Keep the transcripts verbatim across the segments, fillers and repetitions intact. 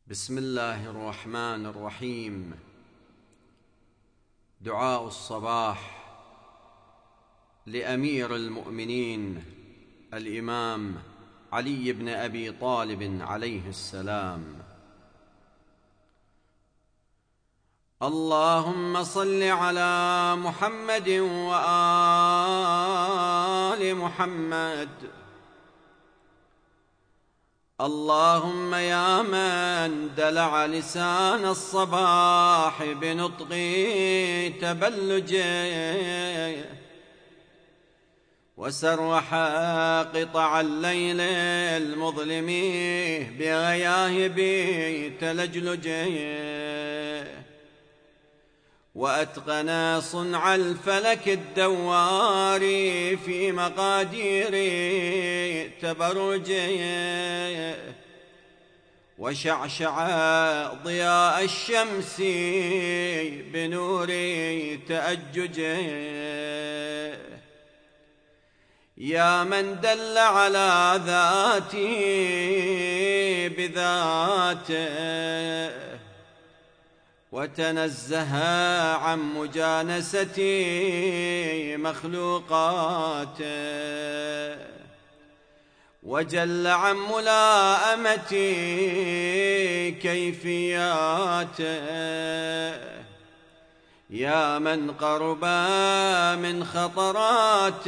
بسم الله الرحمن الرحيم. دعاء الصباح لأمير المؤمنين الإمام علي بن أبي طالب عليه السلام. اللهم صل على محمد وآل محمد. اللهم يا من دلع لسان الصباح بنطق تبلجه وسرح قطع الليل المظلم بغياهب تلجلجه وأتقن صنع الفلك الدوار في مقادير تبرجه وشعشع ضياء الشمس بنور تأججه. يا من دل على ذاته بذاته وتنزه عن مجانسة مخلوقاته وجل عن ملاءمة كيفياته. يا من قرب من خطرات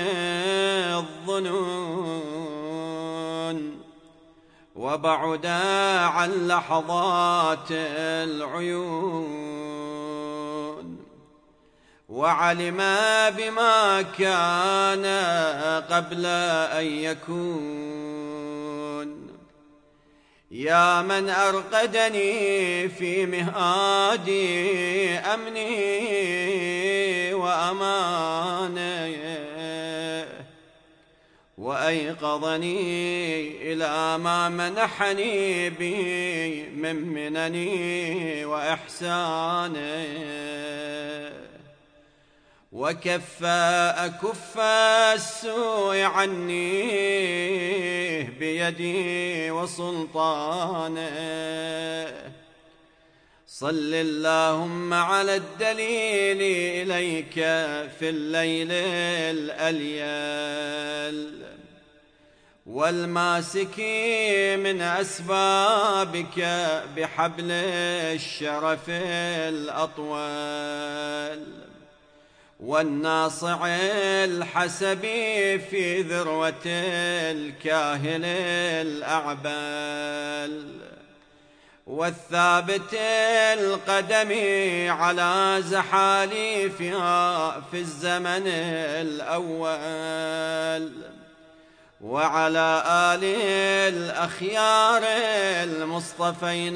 الظنون وبعد عن لحظات العيون وعلم بما كان قبل أن يكون. يا من أرقدني في مهاد أمني وأماني وأيقظني إلى ما منحني به من منني وإحساني وكف أكف السوء عني بيدي وسلطاني. صل اللهم على الدليل إليك في الليل الأليل والماسك من أسبابك بحبل الشرف الأطول والناصع الحسب في ذروة الكاهل الأعبال والثابت القدم على زحاليفها في الزمن الأول وعلى آل الأخيار المصطفين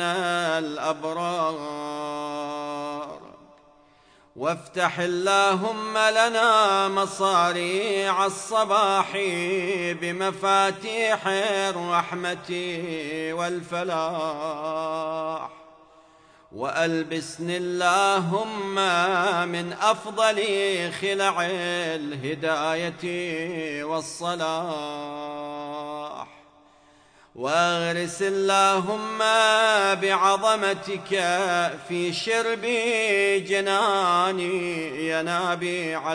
الأبرار. وافتح اللهم لنا مصاريع الصباح بمفاتيح الرحمة والفلاح وألبسني اللهم من أفضل خلع الهداية والصلاح واغرس اللهم بعظمتك في شرب جناني ينابيع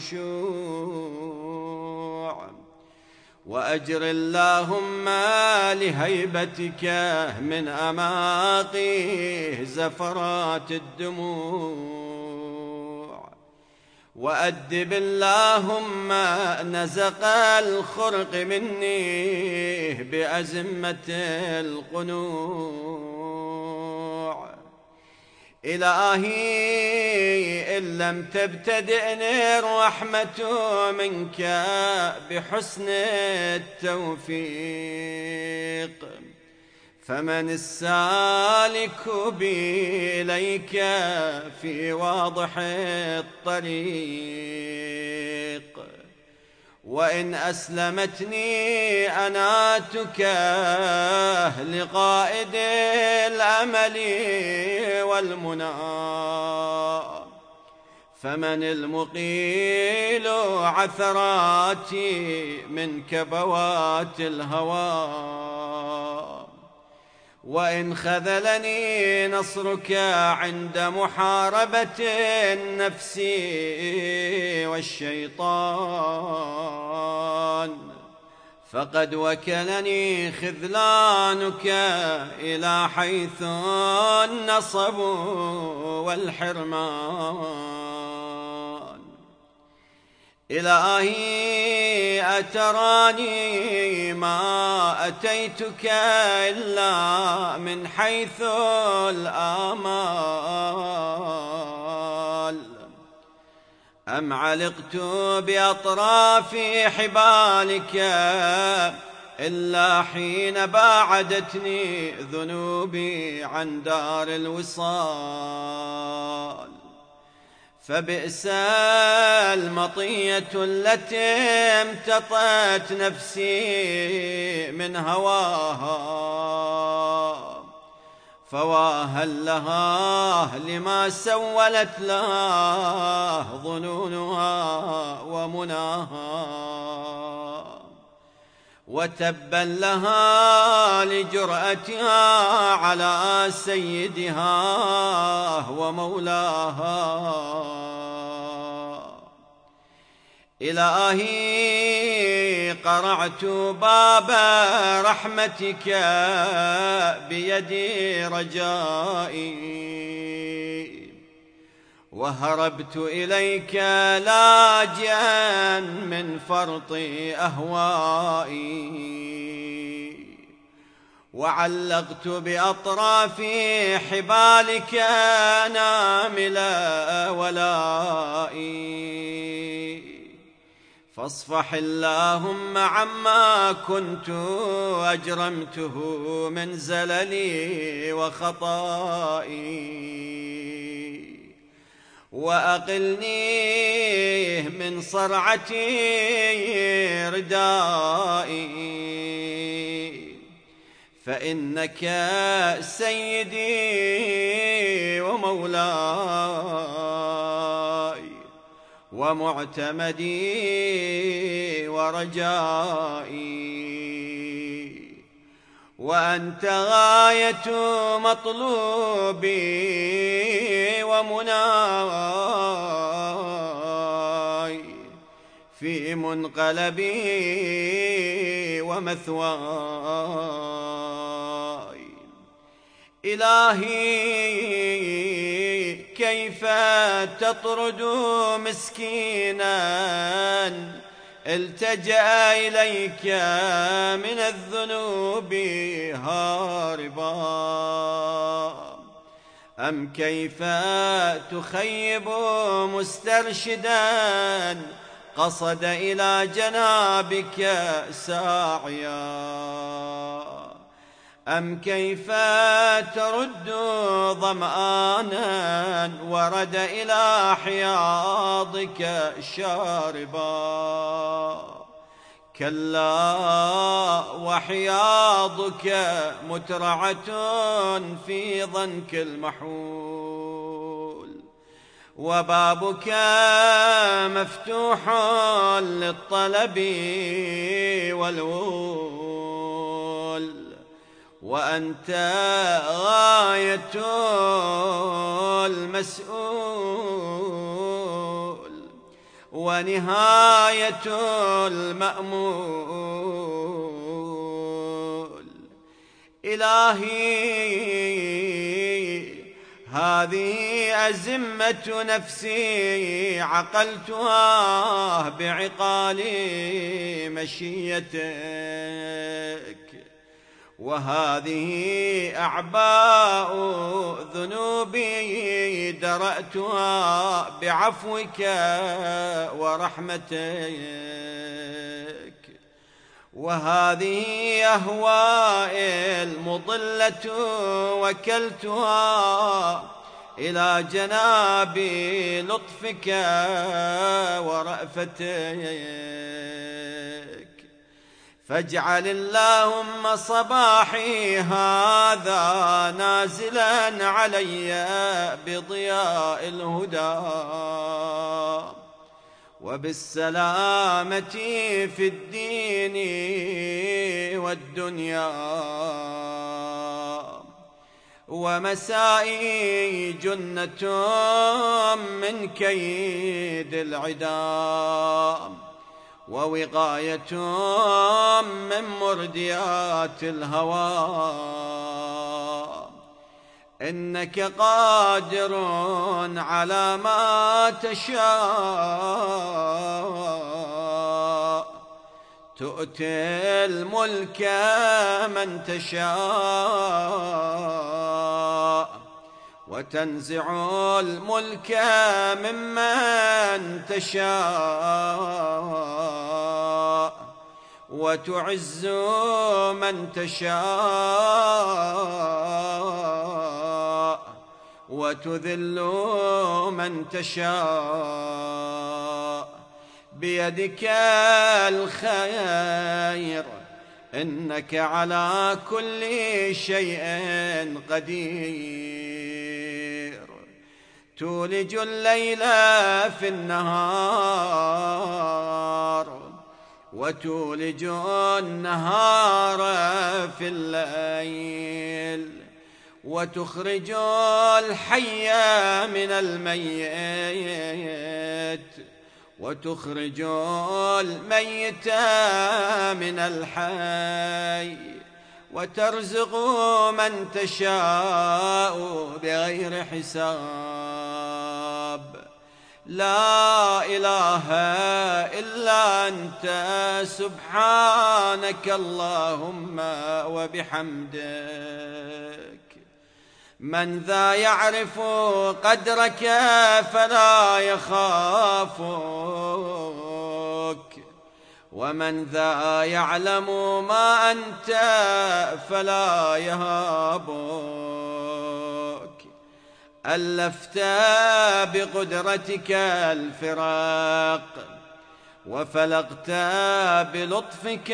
الخشوع وأجر اللهم لهيبتك من أماقيه زفرات الدموع وأدب اللهم نزق الخرق مني بأزمة القنوع. إلهي إن لم تبتدئني الرحمة منك بحسن التوفيق فمن السالك بي إليك في واضح الطريق. وإن أسلمتني أناتك لقائد الأمل والمنى فمن المقيل عثراتي من كبوات الهوى وإن خذلني نصرك عند محاربة النفس والشيطان، فقد وكلني خذلانك إلى حيث النصب والحرمان. إلهي أتراني ما أتيتك إلا من حيث الآمال، أم علقت بأطراف حبالك إلا حين باعدتني ذنوبي عن دار الوصال. فبئس المطية التي امتطت نفسي من هواها، فواهل لها لما سولت له ظنونها ومناها، وتبا لها لجرأتها على سيدها ومولاها. إلهي قرعت باب رحمتك بيدي رجائي، وهربت إليك لاجئا من فرط أهوائي، وعلقت بأطراف حبالك نامل ولائي. فاصفح اللهم عما كنت أجرمته من زللي وخطائي، وأقلني من صرعة ردائي، فإنك سيدي ومولاي ومعتمدي ورجائي، وأنت غاية مطلوبي ومناي في منقلبي ومثواي. إلهي كيف تطرد مسكينا التجأ إليك من الذنوب هاربا، أم كيف تخيب مسترشدا قصد إلى جنابك ساعيا، أم كيف ترد ظمآنا ورد إلى حياضك شاربا. كلا وحياضك مترعة في ضنك المحول، وبابك مفتوح للطلب والوول، وأنت غاية المسؤول ونهاية المأمول. إلهي هذه أزمة نفسي عقلتها بعقال مشيتك، وهذه أعباء ذنوبي درأتها بعفوك ورحمتك، وهذه أهوائي المضلة وكلتها إلى جناب لطفك ورأفتك. فاجعل اللهم صباحي هذا نازلا علي بضياء الهدى وبالسلامة في الدين والدنيا. ومسائي جنة من كيد العدا، ووقاية من مرديات الهوى. إنك قادر على ما تشاء، تؤتي الملك من تشاء، وتنزع الملك ممن تشاء، وتعز من تشاء، وتذل من تشاء. بيدك الخير، إنك على كل شيء قدير. تولج الليل في النهار، وتولج النهار في الليل، وتخرج الحي من الميت، وتخرج الميت من الحي، وترزق من تشاء بغير حساب. لا إله إلا أنت سبحانك اللهم وبحمدك. من ذا يعرف قدرك فلا يخافك، ومن ذا يعلم ما أنت فلا يهابك. ألفت بقدرتك الفراق، وفلقت بلطفك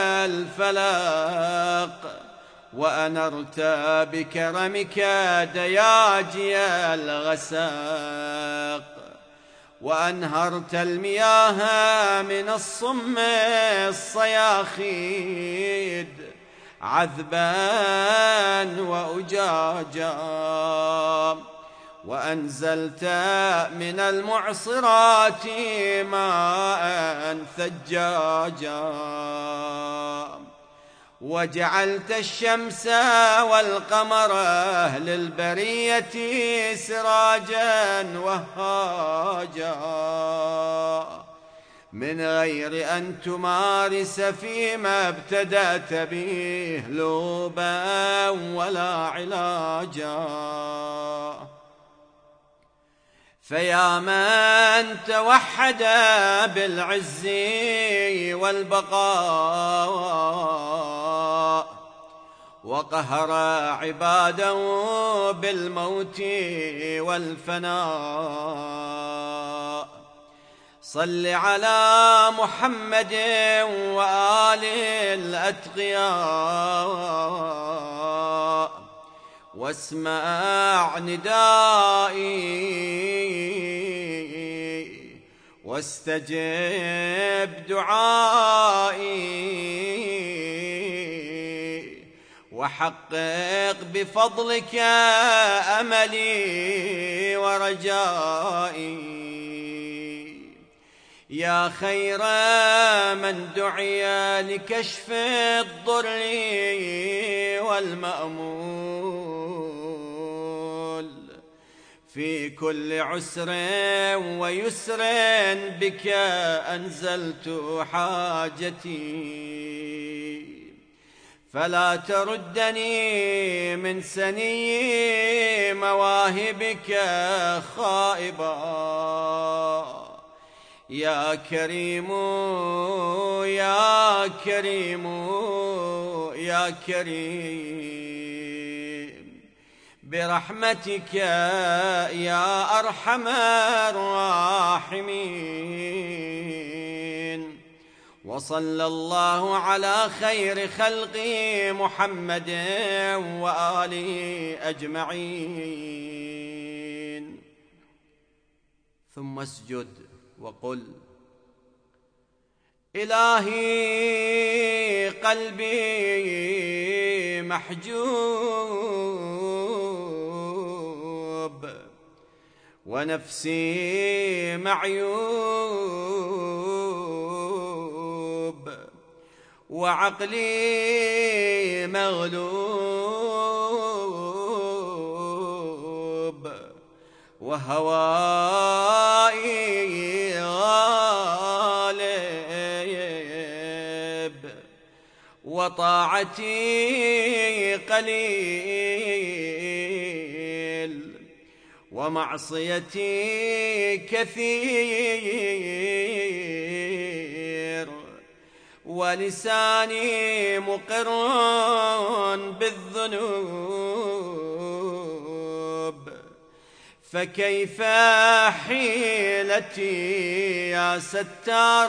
الفلاق، وأنرت بكرمك دياجي الغساق، وأنهرت المياه من الصم الصياخيد عذبا وأجاجا، وأنزلت من المعصرات ماء ثجاجا، وجعلت الشمس والقمر للبرية سراجا وهاجا، من غير أن تمارس فيما ابتدأت به لوبا ولا علاجا. فيا من توحد بالعز والبقاء، وقهر عباده بالموت والفناء، صل على محمد وآل الأتقياء، واسمع ندائي واستجب دعائي، وحقق بفضلك أملي ورجائي. يا خير من دعي لكشف الضر والمأمول في كل عسر ويسر، بك أنزلت حاجتي، فلا تردني من سني مواهبك خائبا. يا كريم يا كريم يا كريم، برحمتك يا أرحم الراحمين. وصلى الله على خير خلق محمد وآله أجمعين. ثم اسجد وقل: إلهي قلبي محجوب ونفسي معيوب وعقلي مغلوب وهوائي غالب وطاعتي قليل ومعصيتي كثير ولساني مقر بالذنوب فكيف حيلتي يا ستار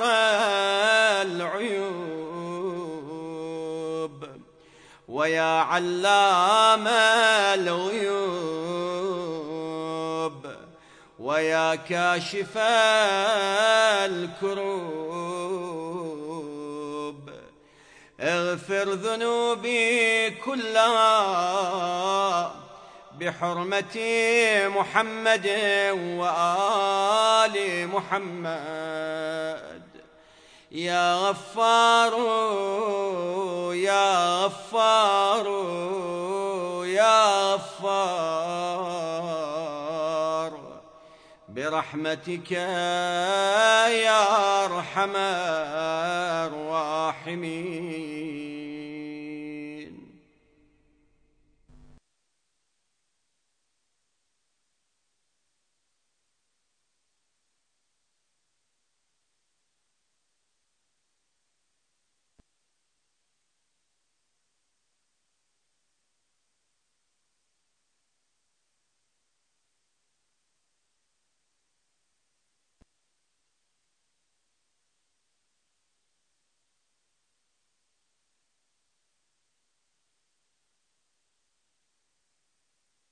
العيوب ويا علام الغيوب ويا كاشف الكروب اغفر ذنوبي كلها بحرمة محمد وآل محمد يا غفار يا غفار يا غفار برحمتك يا أرحم الراحمين.